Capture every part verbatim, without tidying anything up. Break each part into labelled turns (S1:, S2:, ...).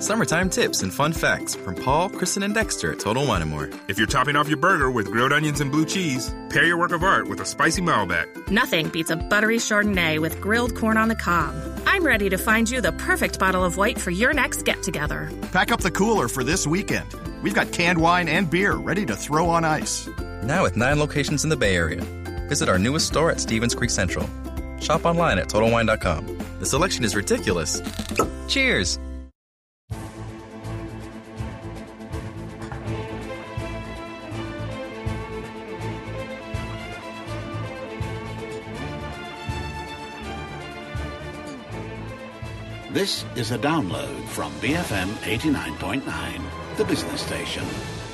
S1: Summertime tips and fun facts from Paul, Kristen, and Dexter at Total Wine and More.
S2: If you're topping off your burger with grilled onions and blue cheese, pair your work of art with a spicy Malbec.
S3: Nothing beats a buttery Chardonnay with grilled corn on the cob. I'm ready to find you the perfect bottle of white for your next get-together.
S4: Pack up the cooler for this weekend. We've got canned wine and beer ready to throw on ice.
S1: Now with nine locations in the Bay Area. Visit our newest store at Stevens Creek Central. Shop online at Total Wine dot com. The selection is ridiculous. Cheers!
S5: This is a download from B F M eighty-nine point nine, the business station.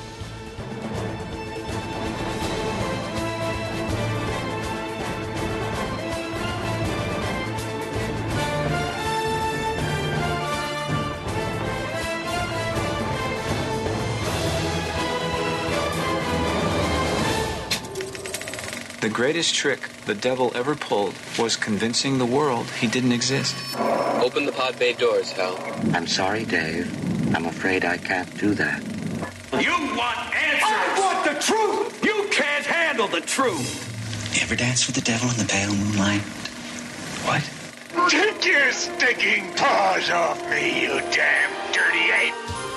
S6: The greatest trick the devil ever pulled was convincing the world he didn't exist.
S7: Open the pod bay doors, Hal.
S8: I'm sorry, Dave. I'm afraid I can't do that.
S9: You want answers! I want the truth! You can't handle the truth!
S8: You ever dance with the devil in the pale moonlight? What?
S9: Take your stinking paws off me, you damn dirty ape!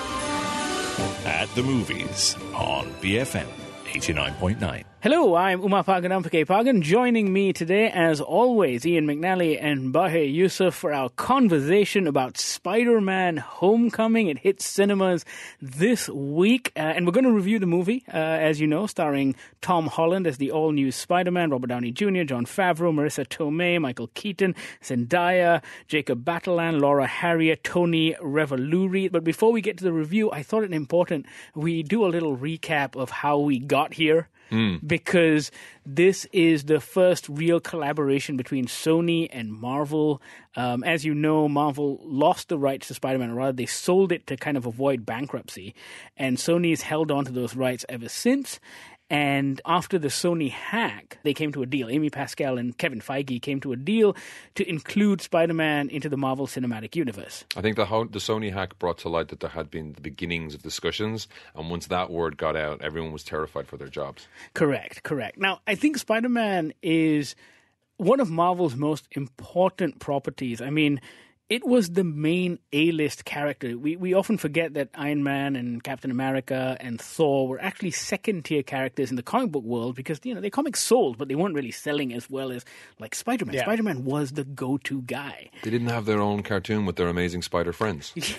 S10: At the movies on B F M eighty-nine point nine.
S11: Hello, I'm Uma Pagan Pagan. Joining me today, as always, Ian McNally and Bahir Yusuf for our conversation about Spider-Man Homecoming. It hits cinemas this week, uh, and we're going to review the movie, uh, as you know, starring Tom Holland as the all-new Spider-Man, Robert Downey Junior, Jon Favreau, Marissa Tomei, Michael Keaton, Zendaya, Jacob Batalon, Laura Harrier, Tony Revolori. But before we get to the review, I thought it important we do a little recap of how we got here. Mm. Because this is the first real collaboration between Sony and Marvel. Um, as you know, Marvel lost the rights to Spider-Man, or rather they sold it to kind of avoid bankruptcy. And Sony's held on to those rights ever since. And after the Sony hack, they came to a deal. Amy Pascal and Kevin Feige came to a deal to include Spider-Man into the Marvel Cinematic Universe.
S12: I think the, ho- the Sony hack brought to light that there had been the beginnings of discussions, and once that word got out, everyone was terrified for their jobs.
S11: Correct, correct. Now, I think Spider-Man is one of Marvel's most important properties. I mean, it was the main A-list character. We we often forget that Iron Man and Captain America and Thor were actually second-tier characters in the comic book world because, you know, their comics sold, but they weren't really selling as well as, like, Spider-Man. Yeah. Spider-Man was the go-to guy.
S12: They didn't have their own cartoon with their amazing spider friends.
S11: Yes.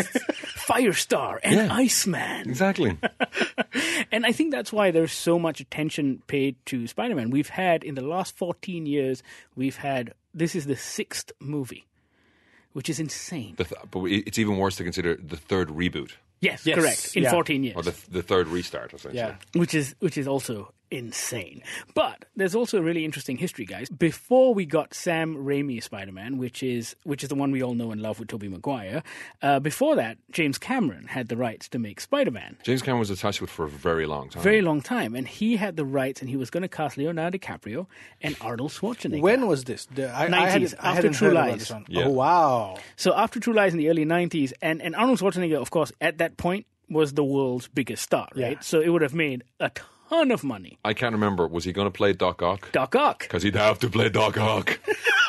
S11: Firestar and yeah. Iceman.
S12: Exactly.
S11: And I think that's why there's so much attention paid to Spider-Man. We've had, in the last fourteen years, we've had, this is the sixth movie. Which is insane.
S12: The th- but it's even worse to consider the third reboot.
S11: Yes, yes. Correct. In yeah. fourteen years.
S12: Or the, the third restart, essentially.
S11: Yeah. Which is which is also insane. But there's also a really interesting history, guys. Before we got Sam Raimi's Spider-Man, which is which is the one we all know and love with Tobey Maguire, uh, before that, James Cameron had the rights to make Spider-Man.
S12: James Cameron was attached to it for a very long time.
S11: Very long time. And he had the rights, and he was going to cast Leonardo DiCaprio and Arnold Schwarzenegger.
S13: When was this? The, I,
S11: nineties,
S13: I
S11: after True Lies.
S13: Yeah. Oh, wow.
S11: So after True Lies in the early nineties, and, and Arnold Schwarzenegger, of course, at that point, was the world's biggest star, right? Yeah. So it would have made a ton of money.
S12: I can't remember. Was he going to play Doc Ock?
S11: Doc Ock.
S12: Because he'd have to play Doc Ock.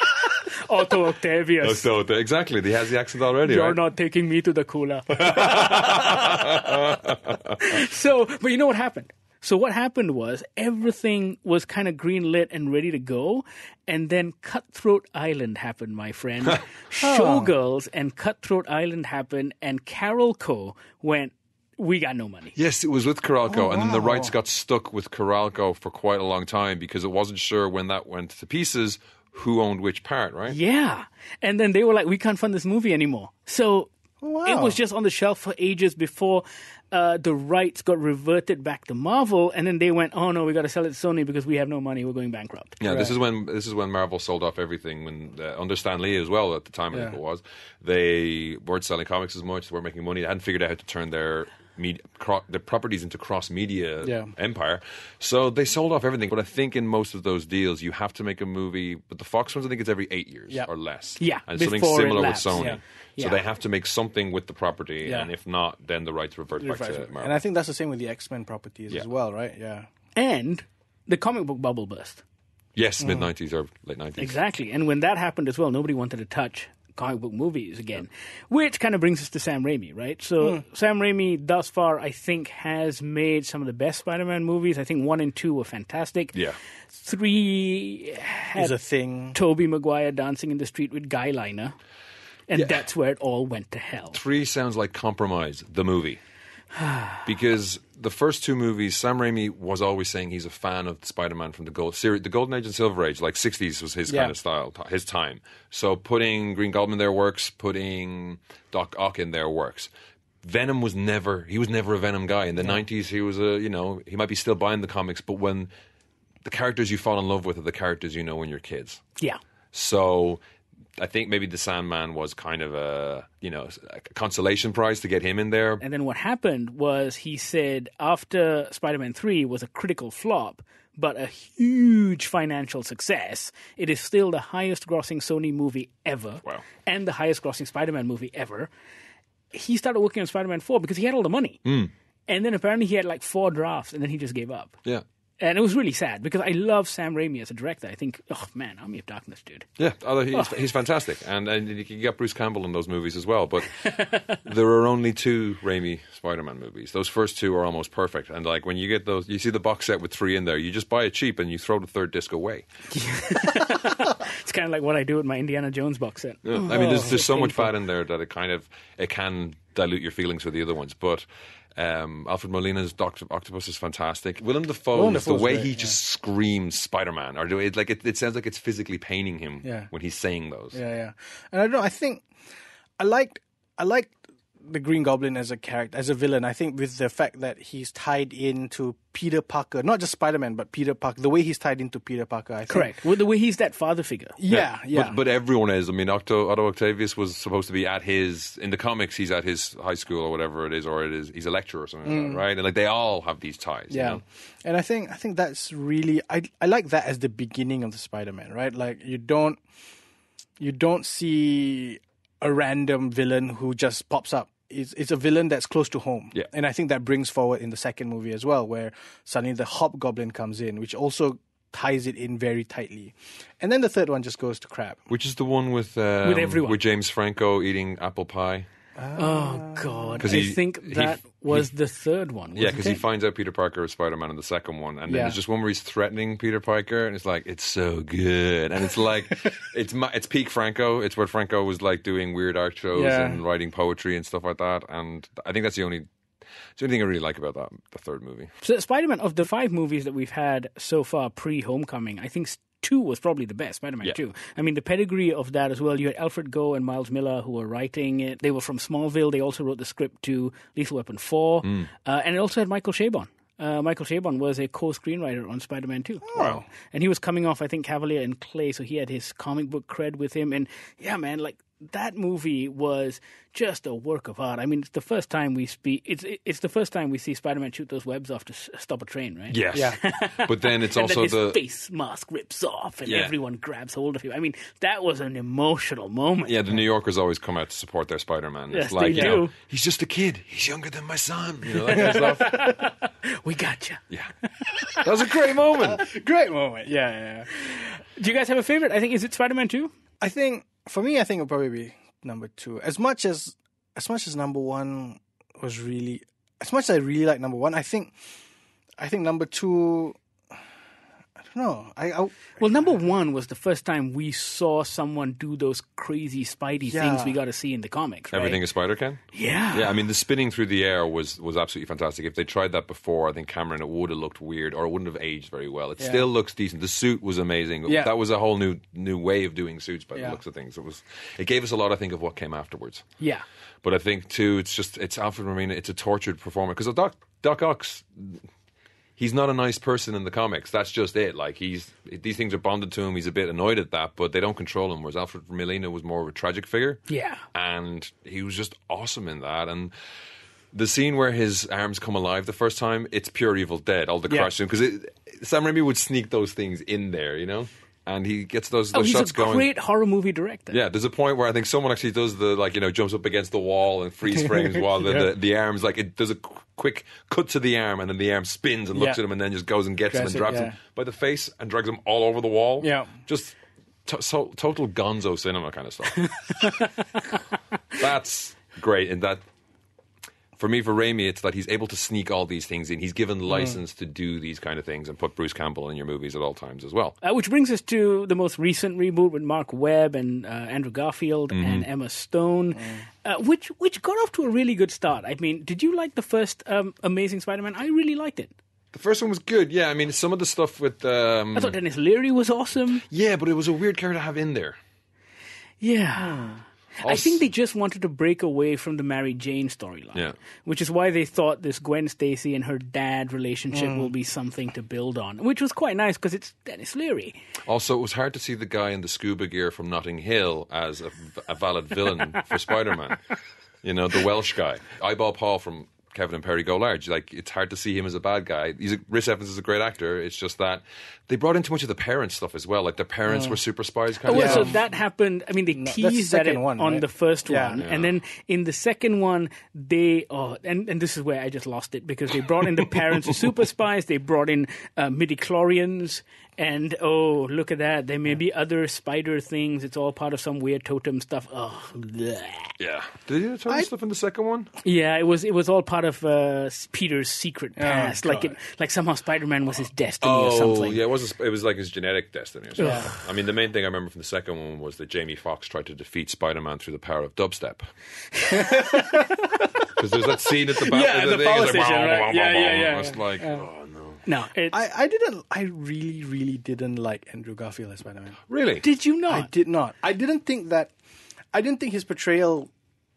S11: Otto Octavius.
S12: Otto, exactly. He has the accent already,
S11: You're
S12: right?
S11: not taking me to the cooler. So, but you know what happened? So what happened was everything was kind of green-lit and ready to go, and then Cutthroat Island happened, my friend. Showgirls and Cutthroat Island happened, and Carolco went, we got no money.
S12: Yes, it was with Carolco,
S13: oh,
S12: and then
S13: wow.
S12: the rights got stuck with Carolco for quite a long time because it wasn't sure when that went to pieces who owned which part, right?
S11: Yeah. And then they were like, we can't fund this movie anymore. So wow. It was just on the shelf for ages before uh, the rights got reverted back to Marvel, and then they went, oh no, we got to sell it to Sony because we have no money, we're going bankrupt.
S12: Yeah,
S11: right.
S12: this is when this is when Marvel sold off everything. When uh, under Stan Lee as well at the time, I
S13: yeah.
S12: think it was, they weren't selling comics as much, they weren't making money, they hadn't figured out how to turn their media, cro- the properties into cross media
S13: Yeah.
S12: empire. So they sold off everything. But I think in most of those deals, you have to make a movie. But the Fox ones, I think it's every eight years
S13: Yeah.
S12: or less.
S11: Yeah,
S12: and something
S11: before it
S12: similar with
S11: lapses,
S12: Sony.
S11: yeah.
S12: So
S11: Yeah.
S12: they have to make something with the property,
S13: Yeah.
S12: and if not, then the rights revert back to Marvel.
S13: And I think that's the same with the X-Men properties
S12: Yeah.
S13: as well, right? Yeah.
S11: And the comic book bubble burst.
S12: Yes, mid nineties or late nineties.
S11: Exactly. And when that happened as well, nobody wanted to touch comic book movies again, which kind of brings us to Sam Raimi, right? So
S13: Mm.
S11: Sam Raimi, thus far, I think, has made some of the best Spider-Man movies. I think one and two were fantastic.
S12: Yeah.
S11: Three had
S13: Is a thing.
S11: Tobey Maguire dancing in the street with Guy Liner, and that's where it all went to hell.
S12: Three sounds like Compromise, the movie. Because the first two movies, Sam Raimi was always saying he's a fan of Spider-Man from the Gold series, the Golden Age and Silver Age, like sixties was his
S13: Yeah.
S12: kind of style, t- his time. So putting Green Goblin in there works, putting Doc Ock in there works. Venom was never, he was never a Venom guy. In the nineties, he was a, you know, he might be still buying the comics, but when the characters you fall in love with are the characters you know when you're kids.
S11: Yeah.
S12: So I think maybe the Sandman was kind of a, you know, a consolation prize to get him in there.
S11: And then what happened was he said after Spider-Man three was a critical flop, but a huge financial success, it is still the highest grossing Sony movie ever.
S12: Wow.
S11: And the highest grossing Spider-Man movie ever. He started working on Spider-Man four because he had all the money.
S12: Mm.
S11: And then apparently he had like four drafts and then he just gave up.
S12: Yeah.
S11: And it was really sad because I love Sam Raimi as a director. I think, oh man, Army of Darkness, dude.
S12: Yeah, although he's,
S11: Oh.
S12: he's fantastic. And, and you can get Bruce Campbell in those movies as well. But there are only two Raimi Spider-Man movies. Those first two are almost perfect. And like when you get those, you see the box set with three in there, you just buy it cheap and you throw the third disc away.
S11: It's kind of like what I do with my Indiana Jones box set.
S12: Yeah. I mean, there's,
S11: Oh,
S12: there's so much
S11: painful.
S12: fat in there that it kind of, it can dilute your feelings for the other ones. But um, Alfred Molina's Doctor Octopus is fantastic. Willem Dafoe,
S13: Willem
S12: the
S13: Dafoe's
S12: way
S13: great,
S12: he
S13: yeah.
S12: just screams Spider-Man, or do it like it, it sounds like it's physically paining him
S13: Yeah.
S12: when he's saying those.
S13: Yeah, yeah. And I don't know, I think I liked I liked the Green Goblin as a character, as a villain. I think with the fact that he's tied into Peter Parker, not just Spider-Man, but Peter Parker, the way he's tied into Peter Parker, I think.
S11: Correct. Well, the way he's that father figure.
S13: Yeah, yeah.
S12: But, but everyone is. I mean, Otto, Otto Octavius was supposed to be at his, in the comics, he's at his high school or whatever it is, or it is, he's a lecturer or something like that, right? And like they all have these ties.
S13: Yeah,
S12: You know?
S13: and I think I think that's really I I like that as the beginning of the Spider-Man, right? Like you don't you don't see a random villain who just pops up. It's it's a villain that's close to home,
S12: Yeah.
S13: and I think that brings forward in the second movie as well, where suddenly the Hobgoblin comes in, which also ties it in very tightly, and then the third one just goes to crap.
S12: Which is the one with um,
S11: With everyone.
S12: with James Franco eating apple pie.
S11: Oh, God.
S12: 'Cause
S11: I
S12: he-
S11: think
S12: he-
S11: that was
S12: he-
S11: the third one.
S12: Yeah,
S11: wasn't
S12: because he
S11: it?
S12: finds out Peter Parker is Spider-Man in the second one, and then
S13: Yeah.
S12: there's just one where he's threatening Peter Parker, and it's like, it's so good, and it's like, it's ma- it's peak Franco. It's where Franco was like doing weird art shows
S13: Yeah.
S12: and writing poetry and stuff like that, and I think that's the only, it's the only thing I really like about that, the third movie.
S11: So Spider-Man, of the five movies that we've had so far pre-Homecoming, I think two was probably the best, Spider-Man
S12: Yeah.
S11: two. I mean, the pedigree of that as well. You had Alfred Goh and Miles Miller who were writing it. They were from Smallville. They also wrote the script to Lethal Weapon four.
S12: Mm.
S11: Uh, and it also had Michael Chabon. Uh, Michael Chabon was a co-screenwriter on Spider-Man two.
S12: Wow.
S11: And he was coming off, I think, Cavalier and Clay, so he had his comic book cred with him. And yeah, man, like, that movie was just a work of art. I mean, it's the first time we speak. It's it's the first time we see Spider-Man shoot those webs off to s- stop a train, right?
S12: Yes.
S13: Yeah.
S12: But then it's
S11: and
S12: also
S11: then his
S12: the
S11: face mask rips off, and
S12: Yeah.
S11: everyone grabs hold of him. I mean, that was an emotional moment.
S12: yeah, the New Yorkers always come out to support their Spider-Man.
S11: Yes,
S12: It's like,
S11: they
S12: you know,
S11: do.
S12: he's just a kid. He's younger than my son. You know, that kind of stuff.
S11: We got you.
S12: Yeah, that was a great moment.
S13: Great moment. Yeah, yeah, yeah.
S11: Do you guys have a favorite? I think is it Spider-Man two?
S13: I think for me, I think it'll probably be number two. As much as as much as number one was really, as much as I really like number one, I think I think number two. I don't know. I, I
S11: Well, number one was the first time we saw someone do those crazy Spidey
S13: Yeah.
S11: things we got to see in the comics. Right?
S12: Everything a spider can.
S11: Yeah.
S12: Yeah, I mean the spinning through the air was was absolutely fantastic. If they tried that before, I think Cameron, it would have looked weird or it wouldn't have aged very well. It
S13: Yeah.
S12: still looks decent. The suit was amazing.
S13: Yeah.
S12: That was a whole new new way of doing suits by
S13: Yeah.
S12: the looks of things. It was it gave us a lot, I think, of what came afterwards.
S11: Yeah.
S12: But I think too, it's just it's Alfred Molina. It's a tortured performer because Doc Doc Ock's. He's not a nice person in the comics. That's just it. Like he's these things are bonded to him. He's a bit annoyed at that, but they don't control him. Whereas Alfred Molina was more of a tragic figure.
S11: Yeah.
S12: And he was just awesome in that. And The scene where his arms come alive the first time, it's pure Evil Dead, all the
S11: Yeah.
S12: crushing. Because Sam Raimi would sneak those things in there, you know? And he gets those,
S11: Oh,
S12: those
S11: he's
S12: shots
S11: a
S12: going.
S11: great horror movie director.
S12: Yeah, there's a point where I think someone actually does the, like, you know, jumps up against the wall and freeze frames while the,
S11: Yeah.
S12: the, the arms, like, it does a qu- quick cut to the arm and then the arm spins and looks
S11: Yeah.
S12: at him and then just goes and gets him
S11: Grabs
S12: and
S11: it,
S12: drops
S11: yeah.
S12: him by the face and drags him all over the wall.
S11: Yeah.
S12: Just to- so, total gonzo cinema kind of stuff. That's great. And that, for me, for Raimi, it's that he's able to sneak all these things in. He's given license to do these kind of things and put Bruce Campbell in your movies at all times as well.
S11: Uh, which brings us to the most recent reboot with Mark Webb and uh, Andrew Garfield
S12: Mhm.
S11: and Emma Stone, uh, which which got off to a really good start. I mean, did you like the first um, Amazing Spider-Man? I really liked it.
S12: The first one was good, yeah. I mean, some of the stuff with... Um,
S11: I thought Dennis Leary was awesome.
S12: Yeah, but it was a weird character to have in there.
S11: Yeah. I
S12: Also-
S11: think they just wanted to break away from the Mary Jane storyline,
S12: Yeah.
S11: which is why they thought this Gwen Stacy and her dad relationship
S12: Mm.
S11: will be something to build on, which was quite nice because it's Dennis Leary.
S12: Also, it was hard to see the guy in the scuba gear from Notting Hill as a, a valid villain for Spider-Man. You know, the Welsh guy. Eyeball Paul from Kevin and Perry Go Large. Like, it's hard to see him as a bad guy. He's a, Rhys Evans is a great actor. It's just that they brought in too much of the parents stuff as well. Like, their parents
S11: Mm.
S12: were super spies
S11: Oh,
S12: kind
S11: well,
S12: of
S11: so
S12: stuff.
S11: that happened. I mean, they
S13: that's the
S11: teased at it
S13: second one,
S11: on
S13: right?
S11: the first
S13: Yeah.
S11: one,
S12: Yeah.
S11: and then in the second one, they oh, and and this is where I just lost it because they brought in the parents as super spies. They brought in uh, midichlorians, and oh, look at that! There may be other spider things. It's all part of some weird totem stuff. Oh, bleh.
S12: Yeah. Did he tell us stuff in the second one?
S11: Yeah, it was it was all part of uh, Peter's secret past. like
S13: God.
S11: it, like somehow Spider-Man was his destiny
S12: Oh,
S11: or something.
S12: yeah, it was, it was like his genetic destiny or something.
S11: Yeah.
S12: I mean, the main thing I remember from the second one was that Jamie Foxx tried to defeat Spider-Man through the power of dubstep. Because there's that scene at the back
S11: Yeah,
S12: of the,
S11: the
S12: thing,
S11: power
S12: it's like,
S11: station,
S12: "Wah,
S11: right?
S12: wah, wah,
S11: Yeah,
S12: wah,
S11: yeah,
S12: wah."
S11: yeah.
S12: It's like,
S11: Yeah.
S12: oh no.
S11: No, it's,
S13: I, I didn't. I really, really didn't like Andrew Garfield as Spider-Man.
S12: Really?
S11: did you not?
S13: I did not. I didn't think that. I didn't think his portrayal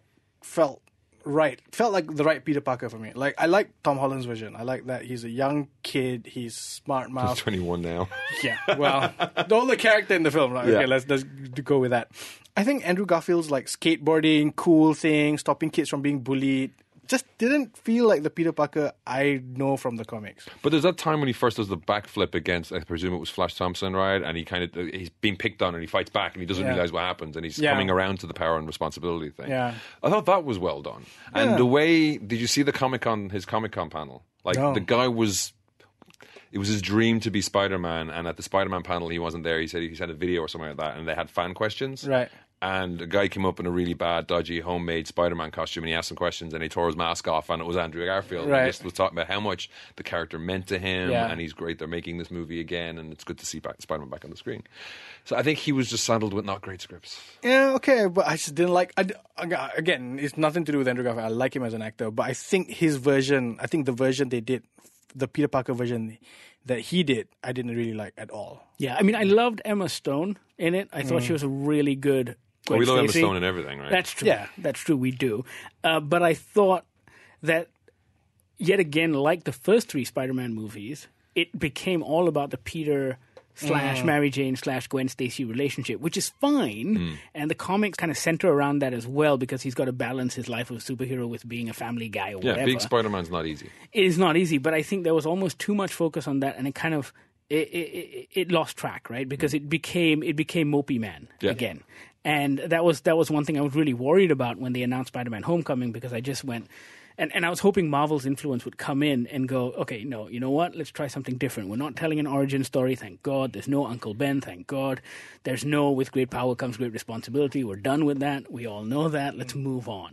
S13: felt right. Felt like the right Peter Parker for me. Like I like Tom Holland's version. I like that he's a young kid. He's smart
S12: He's
S13: mouth.
S12: twenty-one now.
S13: Yeah. Well, the only character in the film. Right? Okay,
S12: Yeah.
S13: let's let's go with that. I think Andrew Garfield's like skateboarding, cool thing, stopping kids from being bullied. Just didn't feel like the Peter Parker I know from the comics.
S12: But there's that time when he first does the backflip against, I presume it was Flash Thompson, right? And he kind of, he's being picked on and he fights back and he doesn't
S13: Yeah.
S12: realize what happens and he's
S13: Yeah.
S12: coming around to the power and responsibility thing.
S13: Yeah.
S12: I thought that was well done. And
S13: Yeah.
S12: the way, did you see the Comic Con, his Comic Con panel? Like,
S13: No.
S12: the guy was, it was his dream to be Spider-Man, and at the Spider-Man panel he wasn't there. He said he sent a video or something like that, and they had fan questions.
S13: Right.
S12: And a guy came up in a really bad, dodgy, homemade Spider-Man costume, and he asked some questions, and he tore his mask off, and it was Andrew Garfield. And
S13: Right.
S12: he just was talking about how much the character meant to him,
S13: Yeah.
S12: and he's great. They're making this movie again, and it's good to see back, Spider-Man back on the screen. So I think he was just saddled with not great scripts.
S13: Yeah, okay, but I just didn't like. I, d- again, it's nothing to do with Andrew Garfield. I like him as an actor, but I think his version, I think the version they did, the Peter Parker version that he did, I didn't really like at all.
S11: Yeah, I mean, I loved Emma Stone in it. I thought
S13: Mm.
S11: she was a really good.
S12: Well, we
S11: Gwen
S12: love Emma
S11: Stacy.
S12: Stone and everything, right?
S11: That's true.
S13: Yeah.
S11: That's true. We do. Uh, but I thought that, yet again, like the first three Spider-Man movies, it became all about the Peter slash
S13: Mm.
S11: Mary Jane slash Gwen Stacy relationship, which is fine. And the comics kind of center around that as well because he's got to balance his life of a superhero with being a family guy or
S12: Yeah,
S11: whatever.
S12: being Spider-Man's not easy.
S11: It is not easy, but I think there was almost too much focus on that, and it kind of it, it, it, it lost track, right? Because it became it became Mopey Man
S12: Yeah.
S11: again, and that was that was one thing I was really worried about when they announced Spider-Man: Homecoming, because I just went. And, and I was hoping Marvel's influence would come in and go, okay, no, you know what? Let's try something different. We're not telling an origin story, thank God. There's no Uncle Ben, thank God. There's no with great power comes great responsibility. We're done with that. We all know that. Let's move on.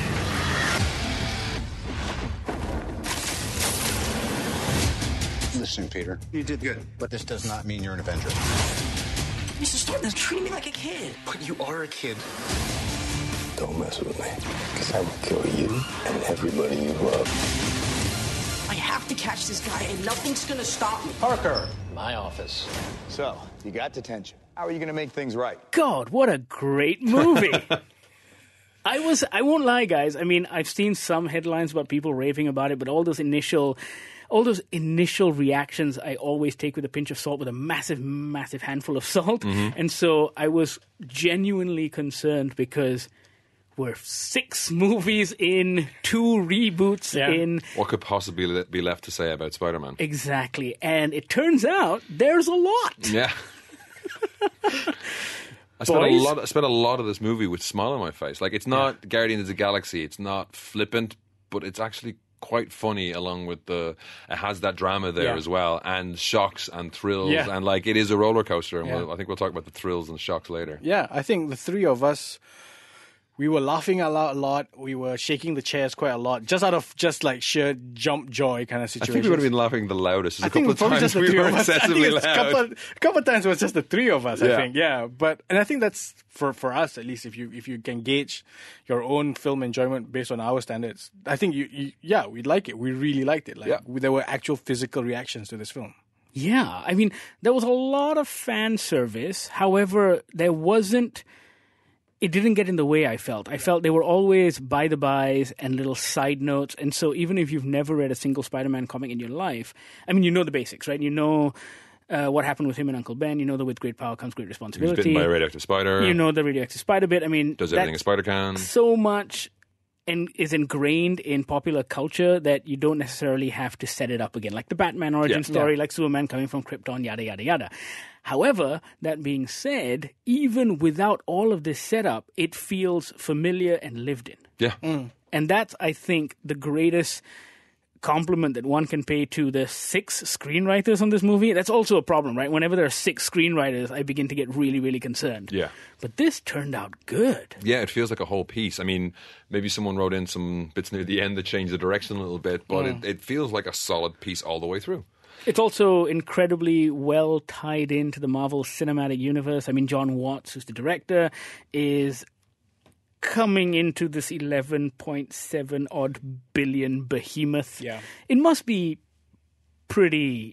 S14: Listen, Peter, you did good, but this does not mean you're an Avenger.
S15: Mister Stark, they're treating me like a kid.
S14: But you are a kid.
S16: Don't mess with me, because I will kill you and everybody you love.
S15: I have to catch this guy, and nothing's gonna stop me.
S14: Parker, my office. So, you got detention. How are you going to make things right?
S11: God, what a great movie. I was, I won't lie, guys. I mean, I've seen some headlines about people raving about it, but all those initial, all those initial reactions, I always take with a pinch of salt, with a massive, massive handful of salt.
S12: Mm-hmm.
S11: And so I was genuinely concerned because we're six movies in, two reboots
S13: Yeah.
S11: in.
S12: What could possibly le- be left to say about Spider-Man?
S11: Exactly. And it turns out there's a lot.
S12: Yeah. I spent a
S11: Boys?
S12: lot. I spent a lot of this movie with a smile on my face. Like, it's not Guardians of the Galaxy. It's not flippant, but it's actually quite funny. Along with the, it has that drama there
S13: Yeah.
S12: as well, and shocks and thrills,
S13: Yeah.
S12: and like it is a roller coaster. And
S13: Yeah.
S12: we'll, I think we'll talk about the thrills and shocks later.
S13: Yeah, I think the three of us, we were laughing a lot, a lot. We were shaking the chairs quite a lot, just out of just like sheer jump joy kind of
S12: I
S13: situation.
S12: think we would have been laughing the loudest. There's
S13: I
S12: a couple
S13: think
S12: of
S13: probably
S12: times
S13: just the
S12: we
S13: three
S12: were
S13: of us. I think
S12: excessively
S13: it's a
S12: loud.
S13: couple, a couple of times it was just the three of us. I
S12: Yeah.
S13: think, yeah. But and I think that's for for us at least. If you if you can gauge your own film enjoyment based on our standards, I think you, you yeah we'd like it. We really liked it. Like
S12: Yeah.
S13: there were actual physical reactions to this film.
S11: Yeah, I mean, there was a lot of fan service. However, there wasn't. It didn't get in the way, I felt. I felt they were always by-the-bys and little side notes. And so even if you've never read a single Spider-Man comic in your life, I mean, you know the basics, right? You know uh, what happened with him and Uncle Ben. You know that with great power comes great
S12: He was
S11: responsibility.
S12: bitten by a radioactive spider.
S11: You know the radioactive spider bit. I mean,
S12: Does everything a
S11: that's
S12: spider can.
S11: so much and is ingrained in popular culture that you don't necessarily have to set it up again. Like the Batman origin
S12: Yeah.
S11: story,
S13: Yeah.
S11: like Superman coming from Krypton, yada, yada, yada. However, that being said, even without all of this setup, it feels familiar and lived in.
S12: Yeah.
S11: And that's, I think, the greatest compliment that one can pay to the six screenwriters on this movie. That's also a problem, right? Whenever there are six screenwriters, I begin to get really, really concerned.
S12: Yeah.
S11: But this turned out good.
S12: Yeah, it feels like a whole piece. I mean, maybe someone wrote in some bits near the end that changed the direction a little bit, but
S11: Mm.
S12: it, it feels like a solid piece all the way through.
S11: It's also incredibly well tied into the Marvel Cinematic Universe. I mean, John Watts, who's the director, is coming into this eleven point seven odd billion behemoth.
S13: Yeah.
S11: It must be pretty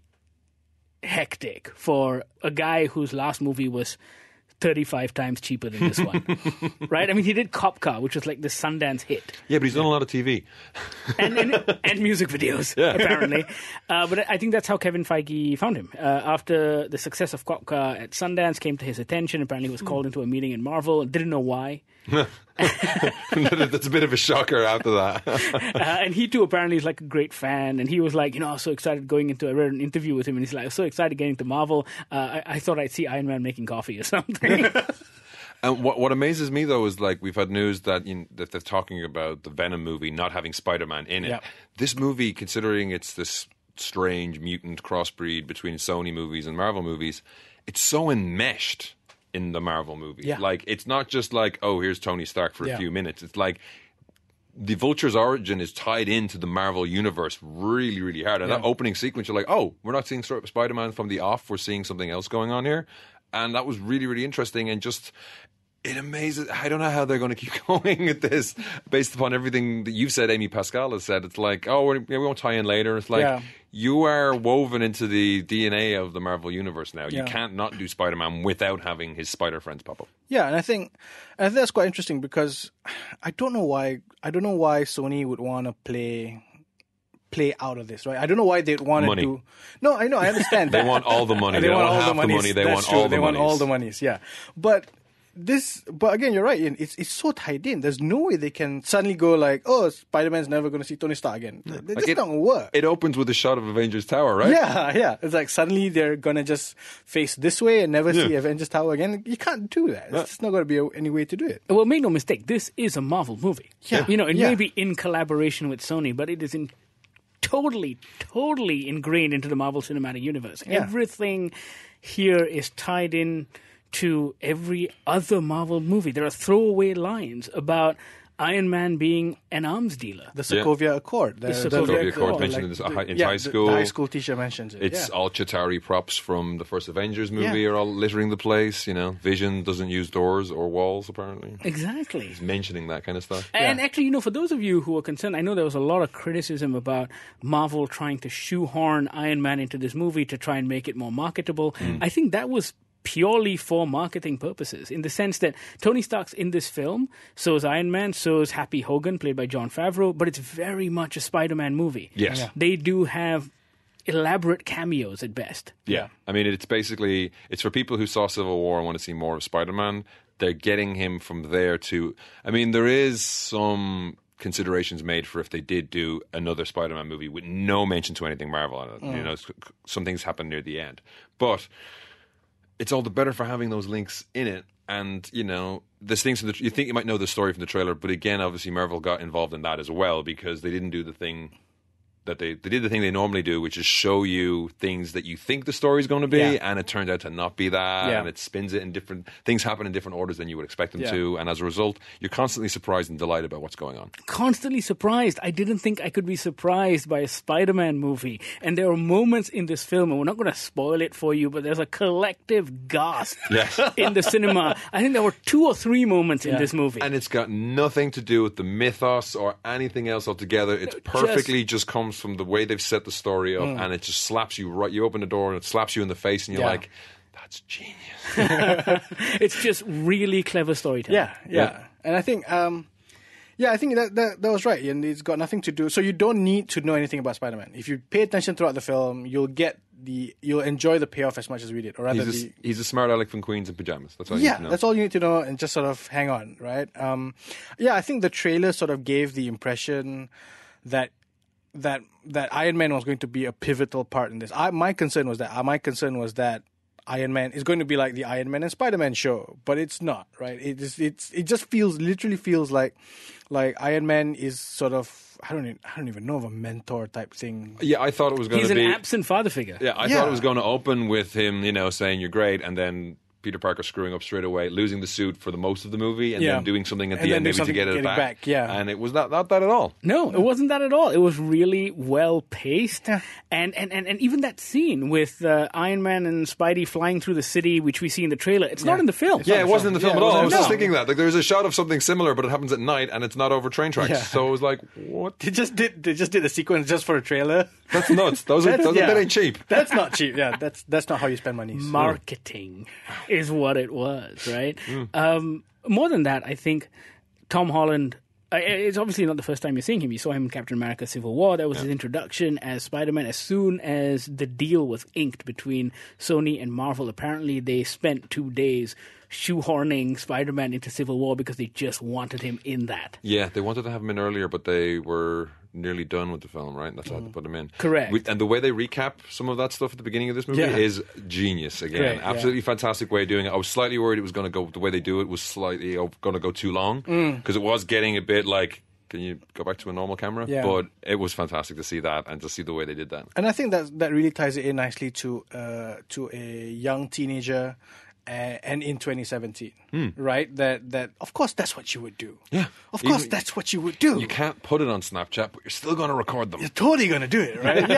S11: hectic for a guy whose last movie was thirty-five times cheaper than this one. Right? I mean, he did Cop Car, which was like the Sundance hit.
S12: Yeah, but he's done a lot of T V.
S11: and, and, and music videos,
S12: Yeah.
S11: apparently. Uh, but I think that's how Kevin Feige found him. Uh, after the success of Cop Car at Sundance came to his attention, apparently he was called into a meeting in Marvel, didn't know why.
S12: That's a bit of a shocker after that.
S11: uh, and he too apparently is like a great fan, and he was like, you know, I was so excited going into, I read an interview with him, and he's like, I was so excited getting to Marvel, uh, I, I thought I'd see Iron Man making coffee or something.
S12: And what what amazes me though is like we've had news that you know, that they're talking about the Venom movie not having Spider-Man in it.
S13: Yep.
S12: This movie, considering it's this strange mutant crossbreed between Sony movies and Marvel movies, it's so enmeshed in the Marvel movies.
S13: Yeah.
S12: Like it's not just like, oh, here's Tony Stark for
S13: Yeah.
S12: a few minutes. It's like the Vulture's origin is tied into the Marvel universe really, really hard. And
S13: Yeah.
S12: that opening sequence, you're like, oh, we're not seeing Spider-Man from the off. We're seeing something else going on here. And that was really, really interesting. And just, it amazes. I don't know how they're going to keep going at this based upon everything that you've said, Amy Pascal has said. It's like, oh, we're, we won't tie in later. It's like,
S13: Yeah.
S12: you are woven into the D N A of the Marvel universe now. You
S13: Yeah.
S12: can't not do Spider-Man without having his spider friends pop up.
S13: Yeah, and I think and I think that's quite interesting because I don't know why I don't know why Sony would want to play play out of this, right? I don't know why they'd want to
S12: Money.
S13: do. No, I know, I understand
S12: They
S13: that.
S12: want all the money. They don't want half the
S13: monies.
S12: money. They
S13: That's
S12: want
S13: true.
S12: all the
S13: They want
S12: monies.
S13: all the monies. Yeah, but this, but again, you're right, Ian. It's it's so tied in. There's no way they can suddenly go like, oh, Spider-Man's never going to see Tony Stark again. It's
S12: Like
S13: just
S12: it-
S13: not going to work.
S12: It opens with a shot of Avengers Tower, right?
S13: Yeah, yeah. It's like suddenly they're gonna just face this way and never see
S12: Yeah.
S13: Avengers Tower again. You can't do that. It's just not gonna be a, any way to do it.
S11: Well, make no mistake, this is a Marvel movie.
S13: Yeah.
S11: You know, it
S13: Yeah.
S11: may be in collaboration with Sony, but it is in totally, totally ingrained into the Marvel Cinematic Universe.
S13: Yeah.
S11: Everything here is tied in to every other Marvel movie. There are throwaway lines about Iron Man being an arms dealer.
S13: The Sokovia Accord.
S11: The Sokovia
S12: Accord
S11: Accord,
S12: mentioned
S11: like
S12: in, this, uh, in
S13: yeah,
S12: high
S13: the-
S12: school.
S13: The, high school teacher mentions it.
S12: It's
S13: yeah.
S12: all Chitauri props from the first Avengers movie
S13: Yeah.
S12: are all littering the place. You know, Vision doesn't use doors or walls apparently.
S11: Exactly.
S12: He's mentioning that kind of stuff.
S11: And actually, you know, for those of you who are concerned, I know there was a lot of criticism about Marvel trying to shoehorn Iron Man into this movie to try and make it more marketable.
S12: Mm.
S11: I think that was purely for marketing purposes, in the sense that Tony Stark's in this film, so is Iron Man, so is Happy Hogan, played by Jon Favreau, but it's very much a Spider-Man movie.
S12: Yes. Yeah.
S11: They do have elaborate cameos at best.
S12: Yeah. I mean, it's basically, it's for people who saw Civil War and want to see more of Spider-Man. they're getting him from there to. I mean, there is some considerations made for if they did do another Spider-Man movie with no mention to anything Marvel on it.
S13: Mm.
S12: You know, some things happen near the end, but it's all the better for having those links in it. And, you know, there's things from the, you think you might know the story from the trailer, but again, obviously Marvel got involved in that as well because they didn't do the thing that they, they did the thing they normally do, which is show you things that you think the story's going to be,
S13: Yeah.
S12: and it turns out to not be that,
S13: Yeah.
S12: and it spins it in different, things happen in different orders than you would expect them
S11: Yeah.
S12: to, and as a result, you're constantly surprised and delighted about what's going on.
S11: Constantly surprised. I didn't think I could be surprised by a Spider-Man movie. And there are moments in this film, and we're not going to spoil it for you, but there's a collective gasp
S12: Yes.
S11: in the cinema. I think there were two or three moments in
S12: Yeah.
S11: this movie.
S12: And it's got nothing to do with the mythos or anything else altogether. It perfectly just comes from the way they've set the story up,
S13: Mm.
S12: and it just slaps you right. You open the door and it slaps you in the face, and you're
S13: Yeah.
S12: like, "That's genius."
S11: It's just really clever storytelling.
S13: Yeah, yeah, and I think, um, yeah, I think that, that that was right, and it's got nothing to do. So you don't need to know anything about Spider-Man. If you pay attention throughout the film, you'll get the you'll enjoy the payoff as much as we did, or rather,
S12: He's a,
S13: the,
S12: he's a smart aleck from Queens in pajamas. That's all you
S13: yeah,
S12: need to know.
S13: that's all you need to know, and just sort of hang on, right? Um, yeah, I think the trailer sort of gave the impression that that that Iron Man was going to be a pivotal part in this. I, my concern was that uh, my concern was that Iron Man is going to be like the Iron Man and Spider-Man show, but it's not, right? It is, it's it just feels literally feels like like Iron Man is sort of I don't even, I don't even know of a mentor type thing.
S12: Yeah, I thought it was going
S11: He's
S12: to
S11: an
S12: be
S11: absent father figure.
S12: Yeah, I
S13: Yeah.
S12: thought it was going to open with him, you know, saying you're great, and then Peter Parker screwing up straight away, losing the suit for the most of the movie, and
S13: Yeah.
S12: then doing something at
S13: And
S12: the
S13: then
S12: end
S13: do
S12: maybe to
S13: something
S12: get it
S13: getting
S12: back.
S13: back, yeah.
S12: And it was not, not that at all.
S11: No, it wasn't that at all. It was really well paced, and, and, and and even that scene with uh, Iron Man and Spidey flying through the city, which we see in the trailer, it's not in the film.
S12: Yeah, it wasn't in the film
S13: Yeah,
S12: at all.
S13: it
S12: I was
S13: wasn't.
S12: just
S13: No.
S12: thinking that. Like, there's a shot of something similar, but it happens at night, and it's not over train tracks.
S13: Yeah.
S12: So it was like, what?
S13: They just did they just did a sequence just for a trailer.
S12: That's nuts. Those are,
S13: That's-
S12: those are,
S13: yeah.
S12: that ain't cheap.
S13: That's not cheap. Yeah, that's that's not how you spend money.
S11: Marketing is what it was, right? Um, more than that, I think Tom Holland. uh, It's obviously not the first time you're seeing him. You saw him in Captain America: Civil War. That was his introduction as Spider-Man. As soon as the deal was inked between Sony and Marvel, apparently they spent two days shoehorning Spider-Man into Civil War because they just wanted him in that.
S12: Yeah, they wanted to have him in earlier, but they were nearly done with the film, right? That's why they put him in.
S11: Correct.
S12: We, and the way they recap some of that stuff at the beginning of this movie
S13: Yeah.
S12: is genius. Again,
S13: Great, yeah.
S12: absolutely fantastic way of doing it. I was slightly worried it was going to go the way they do it was slightly going to go too long because it was getting a bit like, can you go back to a normal camera?
S13: Yeah.
S12: But it was fantastic to see that and to see the way they did that.
S13: And I think that that really ties it in nicely to uh, to a young teenager. Uh, and in twenty seventeen, right? That that of course that's what you would do.
S12: Yeah,
S13: Of course
S12: Even-
S13: that's what you would do.
S12: You can't put it on Snapchat, but you're still going to record them.
S13: You're totally going to do it, right?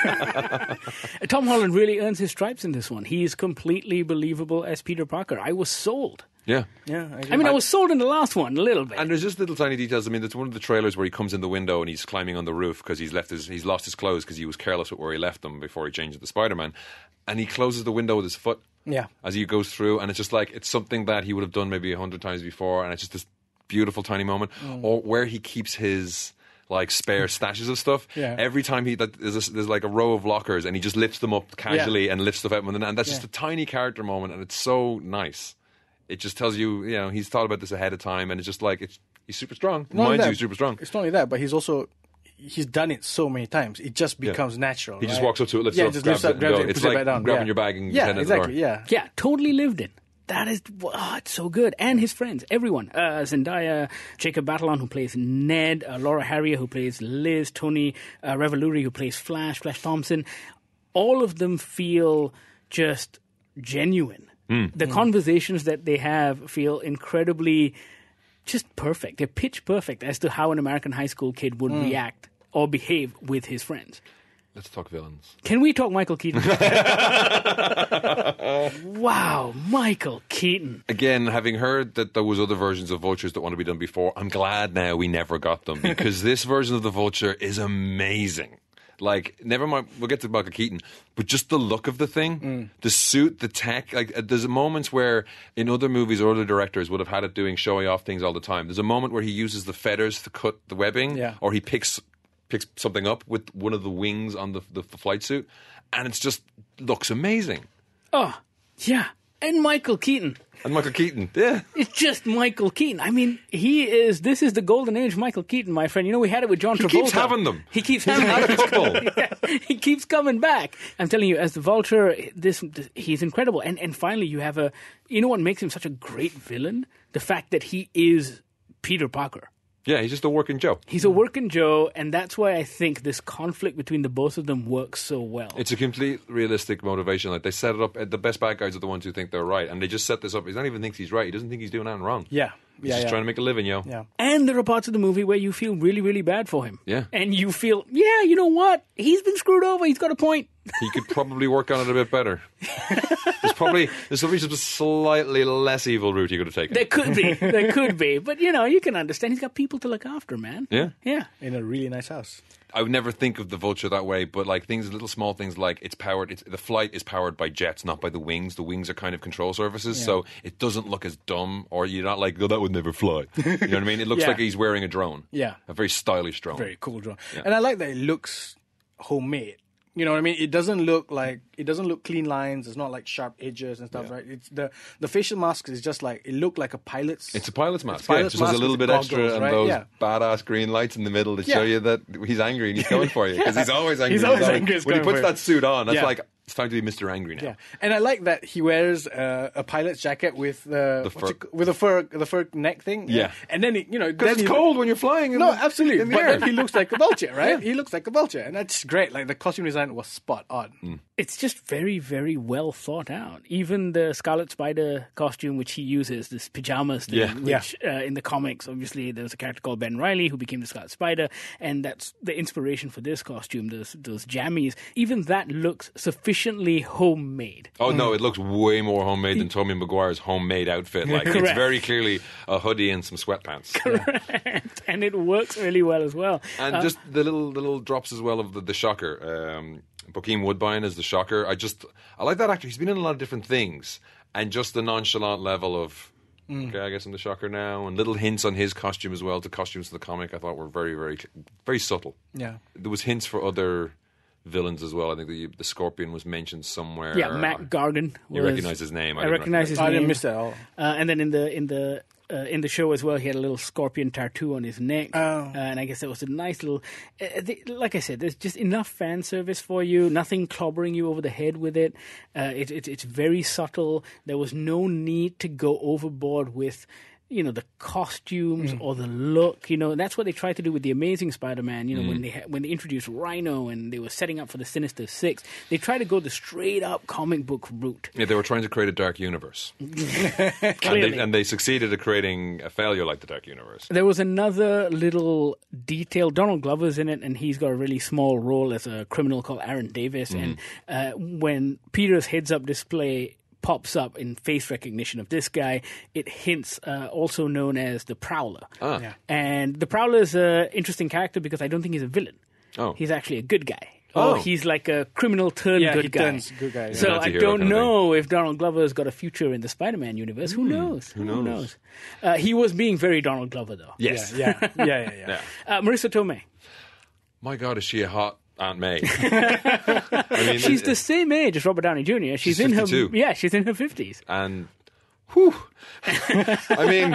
S13: Yeah.
S11: Tom Holland really earns his stripes in this one. He is completely believable as Peter Parker. I was sold.
S12: Yeah.
S13: Yeah.
S11: I mean, I was sold in the last one a little bit.
S12: And there's just little tiny details. I mean, there's one of the trailers where he comes in the window and he's climbing on the roof because he's left his he's lost his clothes because he was careless with where he left them before he changed to Spider-Man, and he closes the window with his foot
S13: Yeah.
S12: as he goes through, and it's just like it's something that he would have done maybe a hundred times before, and it's just this beautiful tiny moment,
S13: Mm.
S12: or where he keeps his like spare stashes of stuff.
S13: Yeah.
S12: Every time he that there's a, there's like a row of lockers, and he just lifts them up casually
S13: Yeah.
S12: and lifts stuff out, and and that's just
S13: Yeah.
S12: a tiny character moment, and it's so nice. It just tells you, you know, he's thought about this ahead of time, and it's just like it's he's super strong.
S13: Not only
S12: Mind you,
S13: that,
S12: he's super strong.
S13: It's not only that, but he's also he's done it so many times. It just becomes natural.
S12: He just
S13: right?
S12: walks up to it, lifts
S13: yeah,
S12: it up,
S13: just
S12: grabs
S13: lifts up,
S12: it, and
S13: grabs
S12: go.
S13: it, and
S12: It's
S13: puts
S12: like
S13: it back down.
S12: grabbing
S13: yeah.
S12: your bag and
S13: yeah,
S12: heading out the
S13: exactly.
S12: door.
S13: Yeah,
S11: Yeah, totally lived it. That is, oh, it's so good. And his friends, everyone. Uh, Zendaya, Jacob Batalon, who plays Ned, uh, Laura Harrier, who plays Liz, Tony uh, Revoluri, who plays Flash, Flash Thompson. All of them feel just genuine.
S12: Mm.
S11: The conversations that they have feel incredibly just perfect. They're pitch perfect as to how an American high school kid would
S13: Mm.
S11: react or behave with his friends.
S12: Let's talk villains.
S11: Can we talk Michael Keaton? Wow, Michael Keaton.
S12: Again, having heard that there was other versions of Vultures that want to be done before, I'm glad now we never got them because this version of the Vulture is amazing. Like, never mind, we'll get to Michael Keaton, but just the look of the thing,
S13: Mm.
S12: the suit, the tech. Like, uh, there's moments where in other movies or other directors would have had it doing showing off things all the time. There's a moment where he uses the feathers to cut the webbing,
S13: Yeah.
S12: or he picks picks something up with one of the wings on the, the, the flight suit, and it's just looks amazing.
S11: Oh, yeah. And Michael Keaton.
S12: And Michael Keaton, yeah.
S11: It's just Michael Keaton. I mean, he is, this is the golden age Michael Keaton, my friend. You know, we had it with John
S12: He
S11: Travolta.
S12: keeps having them.
S11: He keeps
S12: He's
S11: having
S12: had a
S11: them.
S12: couple.
S11: Yeah, he keeps coming back. I'm telling you, as the Vulture, this, this he's incredible. And and finally, you have a, you know what makes him such a great villain? The fact that he is Peter Parker.
S12: Yeah, he's just a working Joe.
S11: He's a working Joe, and that's why I think this conflict between the both of them works so well.
S12: It's a complete realistic motivation. Like they set it up. The best bad guys are the ones who think they're right, and they just set this up. He doesn't even think he's right. He doesn't think he's doing anything wrong.
S13: Yeah,
S12: He's
S13: yeah,
S12: just
S13: yeah.
S12: trying to make a living, yo.
S13: Yeah.
S11: And there are parts of the movie where you feel really, really bad for him.
S12: Yeah.
S11: And you feel, yeah, you know what? He's been screwed over. He's got a point.
S12: He could probably work on it a bit better. There's probably there's probably just a slightly less evil route you could have taken.
S11: There could be. There could be. But, you know, you can understand. He's got people to look after, man.
S12: Yeah.
S11: Yeah.
S13: In a really nice house.
S12: I would never think of the Vulture that way, but like things, little small things like it's powered. It's, the flight is powered by jets, not by the wings. The wings are kind of control surfaces,
S13: Yeah.
S12: so it doesn't look as dumb. Or you're not like, oh, that would never fly. You know what I mean? It looks
S13: Yeah.
S12: like he's wearing a drone.
S13: Yeah.
S12: A very stylish drone.
S13: Very cool drone.
S12: Yeah.
S13: And I like that it looks homemade. You know what I mean? It doesn't look like it doesn't look clean lines. It's not like sharp edges and stuff,
S12: Yeah.
S13: right? It's the the facial mask is just like it looked like a pilot's.
S12: It's a pilot's mask.
S13: It's a
S12: yeah, it
S13: pilot's
S12: just has a
S13: mask
S12: little
S13: with
S12: bit extra
S13: goggles,
S12: and
S13: right?
S12: those
S13: Yeah.
S12: badass green lights in the middle to
S13: Yeah.
S12: show you that he's angry and he's coming for you because he's always angry.
S13: He's always angry, he's
S12: When he
S13: coming
S12: puts
S13: for you.
S12: that suit on, that's
S13: Yeah.
S12: like it's time to be Mister Angry now.
S13: Yeah, and I like that he wears uh, a pilot's jacket with uh,
S12: The
S13: what's
S12: fur-
S13: it ca- with a fur the fur neck thing.
S12: Yeah.
S13: and then he, you know,
S12: Because
S13: then
S12: it's
S13: he-
S12: cold when you're flying. In
S13: No,
S12: the,
S13: absolutely.
S12: in the
S13: But
S12: air.
S13: then he looks like a vulture, right? He looks like a vulture, and that's great. Like the costume design was spot on.
S12: Mm.
S11: It's just very, very well thought out. Even the Scarlet Spider costume, which he uses, this pajamas thing,
S12: Yeah.
S11: which uh, in the comics, obviously, there was a character called Ben Reilly who became the Scarlet Spider, and that's the inspiration for this costume, those, those jammies. Even that looks sufficiently homemade.
S12: Oh no, it looks way more homemade than Tobey Maguire's homemade outfit. Like it's
S11: Correct.
S12: very clearly a hoodie and some sweatpants.
S11: Correct. And it works really well as well.
S12: And
S11: Uh,
S12: just the little the little drops as well of the, the Shocker. Um, Bokeem Woodbine as the Shocker. I just I like that actor. He's been in a lot of different things, and just the nonchalant level of.
S13: Mm.
S12: Okay, I guess I'm the Shocker now, and little hints on his costume as well. The costumes in the comic I thought were very, very, very subtle.
S13: Yeah.
S12: There was hints for other villains as well. I think the the Scorpion was mentioned somewhere.
S11: Yeah, Matt Gargan.
S12: You
S11: was-
S12: recognize his name.
S11: I,
S12: didn't
S11: recognize his
S13: I
S11: name.
S13: didn't miss that at all.
S11: Uh, and then in the in the uh, in the show as well, he had a little scorpion tattoo on his neck,
S13: Oh.
S11: uh, and I guess that was a nice little. Uh, the, like I said, there's just enough fan service for you. Nothing clobbering you over the head with it. Uh, it, it it's very subtle. There was no need to go overboard with. You know, the costumes
S13: Mm.
S11: or the look, you know, that's what they tried to do with the Amazing Spider-Man, you know,
S12: Mm.
S11: when they ha- when they introduced Rhino and they were setting up for the Sinister Six. They tried to go the straight-up comic book route.
S12: Yeah, they were trying to create a dark universe. and,
S11: Clearly.
S12: they, and they succeeded at creating a failure like the dark universe.
S11: There was another little detail. Donald Glover's in it, and he's got a really small role as a criminal called Aaron Davis.
S12: Mm.
S11: And uh, when Peter's heads-up display pops up in face recognition of this guy, it hints, uh, also known as the Prowler.
S12: Ah.
S13: Yeah.
S11: And the Prowler is an interesting character because I don't think he's a villain.
S12: Oh.
S11: He's actually a good guy.
S12: Oh.
S11: Or he's like a criminal turned
S13: Yeah,
S11: good
S13: he
S11: guy.
S13: turns good guy, yeah.
S11: So
S12: Nazi
S11: I
S12: hero
S11: don't
S12: kind of
S11: know if Donald Glover's got a future in the Spider-Man universe. Who knows?
S12: who knows?
S11: Uh, he was being very Donald Glover, though.
S12: Yes.
S13: Yeah, yeah, yeah, yeah. yeah.
S12: Yeah.
S11: Uh, Marissa Tomei.
S12: My God, is she a hot Aunt May? I mean,
S11: She's the same age as Robert Downey Junior She's,
S12: She's
S11: in her
S12: fifty-two.
S11: yeah, she's in her fifties.
S12: And, whew. I mean,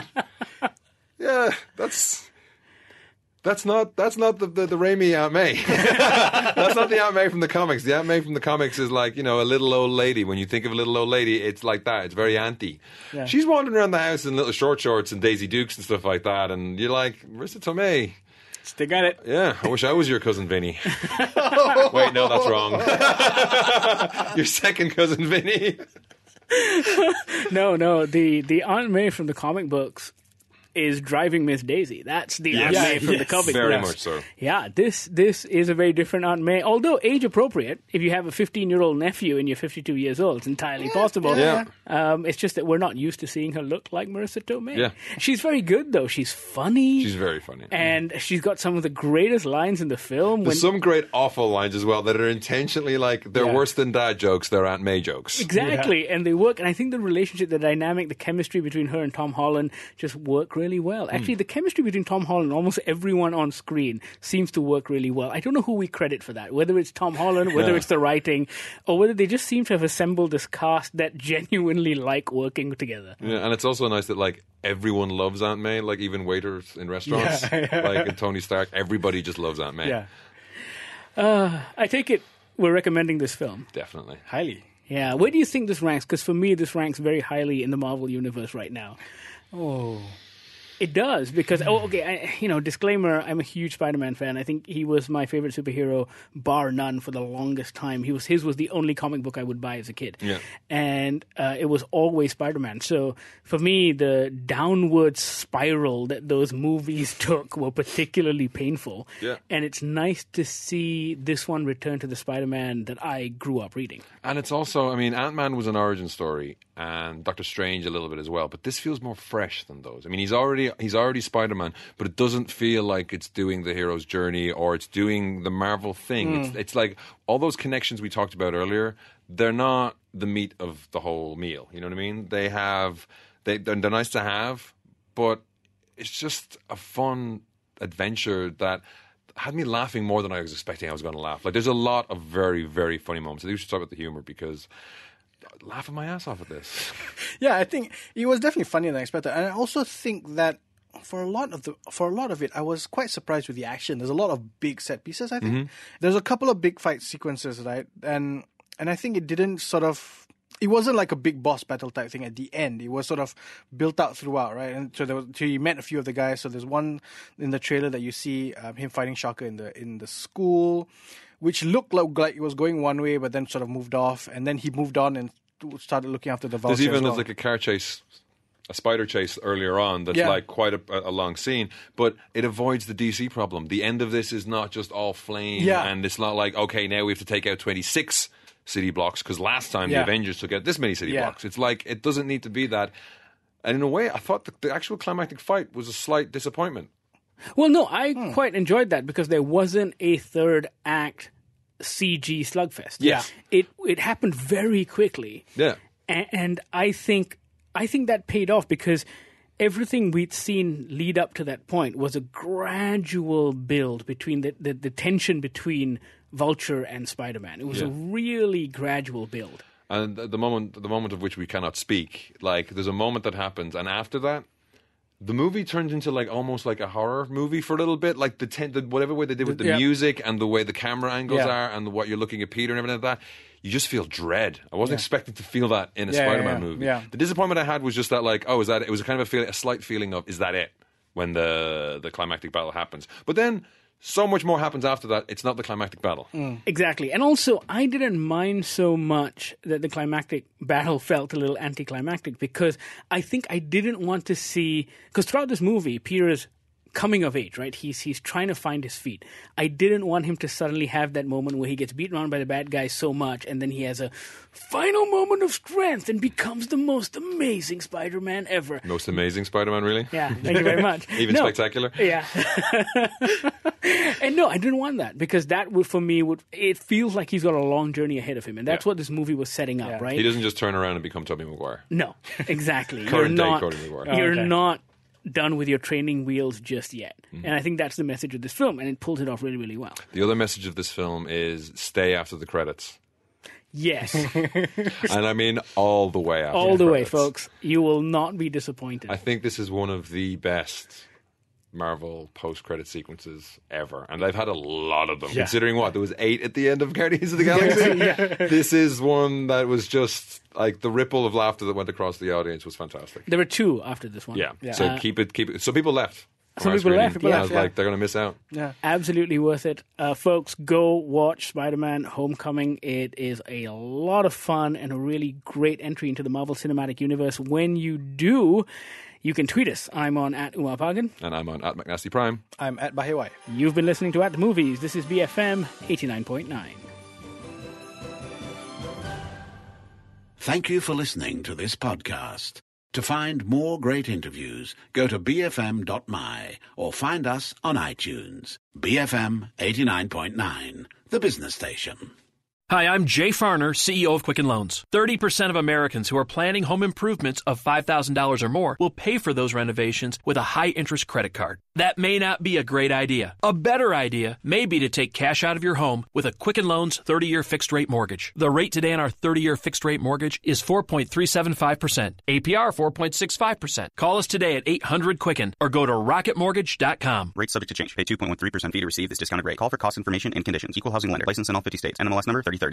S12: yeah, that's that's not that's not the the, the Raimi Aunt May. That's not the Aunt May from the comics. The Aunt May from the comics is like, you know, a little old lady. When you think of a little old lady, it's like that. It's very aunty.
S13: Yeah.
S12: She's wandering around the house in little short shorts and Daisy Dukes and stuff like that, and you're like, Marissa Tomei.
S13: Stick at it.
S12: Yeah, I wish I was your cousin Vinny. Wait, no, that's wrong. Your second cousin Vinny.
S11: No, no, the the Aunt May from the comic books is driving Miss Daisy. That's the Aunt
S12: Yes.
S11: May from the
S13: Yes.
S11: comic
S12: Very
S11: books.
S12: much so.
S11: Yeah, this this is a very different Aunt May, although age appropriate. If you have a fifteen-year-old nephew and you're fifty-two years old, it's entirely possible.
S12: Yeah.
S11: Um, it's just that we're not used to seeing her look like Marissa Tomei.
S12: Yeah.
S11: She's very good, though. She's funny.
S12: She's very funny.
S11: And she's got some of the greatest lines in the film.
S12: There's some great awful lines as well that are intentionally like, they're
S11: Yeah.
S12: worse than dad jokes, they're Aunt May jokes.
S11: Exactly, and they work. And I think the relationship, the dynamic, the chemistry between her and Tom Holland just work really really well. Actually, the chemistry between Tom Holland and almost everyone on screen seems to work really well. I don't know who we credit for that, whether it's Tom Holland, whether
S12: Yeah.
S11: it's the writing, or whether they just seem to have assembled this cast that genuinely like working together.
S12: Yeah, and it's also nice that like everyone loves Aunt May, like even waiters in restaurants,
S11: Yeah, yeah.
S12: like in Tony Stark, everybody just loves Aunt May.
S11: Yeah. Uh, I take it we're recommending this film.
S12: Definitely.
S13: Highly.
S11: Yeah. Where do you think this ranks? Because for me, this ranks very highly in the Marvel Universe right now.
S13: Oh.
S11: It does, because, oh, okay, I, you know, disclaimer, I'm a huge Spider-Man fan. I think he was my favorite superhero, bar none, for the longest time. He was His was the only comic book I would buy as a kid.
S12: Yeah.
S11: And uh, it was always Spider-Man. So for me, the downward spiral that those movies took were particularly painful.
S12: Yeah.
S11: And it's nice to see this one return to the Spider-Man that I grew up reading.
S12: And it's also, I mean, Ant-Man was an origin story, and Doctor Strange a little bit as well, but this feels more fresh than those. I mean, he's already he's already Spider-Man, but it doesn't feel like it's doing the hero's journey or it's doing the Marvel thing.
S13: Mm.
S12: It's, it's like all those connections we talked about earlier, they're not the meat of the whole meal. You know what I mean? They have, they, they're, they're nice to have, but it's just a fun adventure that had me laughing more than I was expecting I was going to laugh. Like, there's a lot of very, very funny moments. I think we should talk about the humor because laughing my ass off at this.
S13: Yeah, I think it was definitely funnier than I expected, and I also think that for a lot of the for a lot of it, I was quite surprised with the action. There's a lot of big set pieces. I think
S12: Mm-hmm.
S13: there's a couple of big fight sequences, right? And and I think it didn't sort of. It wasn't like a big boss battle type thing at the end. It was sort of built out throughout, right? And so there was, so you met a few of the guys. So there's one in the trailer that you see um, him fighting Shocker in the in the school, which looked like, like it was going one way, but then sort of moved off, and then he moved on and started looking after the Vulture.
S12: There's even
S13: as well.
S12: there's like a car chase, a spider chase earlier on that's
S13: Yeah.
S12: like quite a, a long scene, but it avoids the D C problem. The end of this is not just all flame,
S13: Yeah.
S12: and it's not like, okay, now we have to take out twenty-six city blocks because last time
S13: Yeah.
S12: the Avengers took out this many city
S13: Yeah.
S12: blocks. It's like, it doesn't need to be that. And in a way, I thought the, the actual climactic fight was a slight disappointment.
S11: Well, no, I
S13: Hmm.
S11: quite enjoyed that because there wasn't a third act C G slugfest.
S12: Yes.
S11: It it happened very quickly.
S12: Yeah.
S11: A- And I think I think that paid off because everything we'd seen lead up to that point was a gradual build between the, the, the tension between Vulture and Spider-Man. It was a
S12: Yeah.
S11: really gradual build.
S12: And the moment, the moment of which we cannot speak, like there's a moment that happens, and after that, the movie turns into like almost like a horror movie for a little bit, like the, ten, the whatever way they did with the
S13: Yeah.
S12: music and the way the camera angles
S13: Yeah.
S12: are and the, what you're looking at Peter and everything like that. You just feel dread. I wasn't
S13: Yeah.
S12: expecting to feel that in a
S13: Yeah, yeah,
S12: Spider-Man
S13: yeah.
S12: movie.
S13: Yeah.
S12: The disappointment I had was just that, like, oh, is that it? It was kind of a, feel, a slight feeling of, is that it? When the the climactic battle happens, but then so much more happens after that. It's not the climactic battle.
S11: Exactly. And also, I didn't mind so much that the climactic battle felt a little anticlimactic because I think I didn't want to see... Because throughout this movie, Peter is coming of age, right? He's he's trying to find his feet. I didn't want him to suddenly have that moment where he gets beaten around by the bad guys so much and then he has a final moment of strength and becomes the most amazing Spider-Man ever.
S12: Most amazing Spider-Man, really?
S11: Yeah, thank you very much.
S12: Even
S11: No.
S12: spectacular?
S11: Yeah. And no, I didn't want that because that would, for me, would it feels like he's got a long journey ahead of him, and that's
S12: Yeah.
S11: what this movie was setting up, right?
S12: He doesn't just turn around and become Tobey Maguire.
S11: No, exactly. you're
S12: Current day
S11: not.
S12: Tobey Maguire.
S11: You're
S13: Oh, okay.
S11: not done with your training wheels just yet,
S12: Mm-hmm.
S11: and I think that's the message of this film, and it pulls it off really, really well.
S12: The other message of this film is stay after the credits.
S11: Yes,
S12: And I mean all the way after
S11: all the way,
S12: credits.
S11: folks. You will not be disappointed.
S12: I think this is one of the best Marvel post-credit sequences ever. And they've had a lot of them.
S13: Yeah.
S12: Considering what? There was eight at the end of Guardians of the Galaxy? This is one that was just like the ripple of laughter that went across the audience was fantastic.
S11: There were two after this one.
S12: Yeah.
S13: Yeah.
S12: So
S11: Uh,
S12: keep it, keep it. So people left.
S11: Some
S12: from our
S11: people left,
S12: screening.
S11: people
S12: I
S11: left,
S12: was
S13: yeah.
S12: like, they're going to miss out.
S13: Yeah.
S11: Absolutely worth it. Uh, folks, go watch Spider-Man Homecoming. It is a lot of fun and a really great entry into the Marvel Cinematic Universe. When you do, you can tweet us. I'm on at Umar Pagan.
S12: And I'm on at McNasty Prime.
S13: I'm at Bahewai.
S11: You've been listening to At the Movies. This is B F M eighty-nine point nine.
S5: Thank you for listening to this podcast. To find more great interviews, go to b f m dot m y or find us on iTunes. B F M eighty-nine point nine, the business station.
S17: Hi, I'm Jay Farner, C E O of Quicken Loans. thirty percent of Americans who are planning home improvements of five thousand dollars or more will pay for those renovations with a high-interest credit card. That may not be a great idea. A better idea may be to take cash out of your home with a Quicken Loans thirty-year fixed-rate mortgage. The rate today on our thirty-year fixed-rate mortgage is four point three seven five percent. A P R four point six five percent. Call us today at eight hundred Quicken or go to rocket mortgage dot com.
S18: Rate subject to change. Pay two point one three percent fee to receive this discounted rate. Call for cost information and conditions. Equal housing lender. License in all fifty states. N M L S number thirty thirty.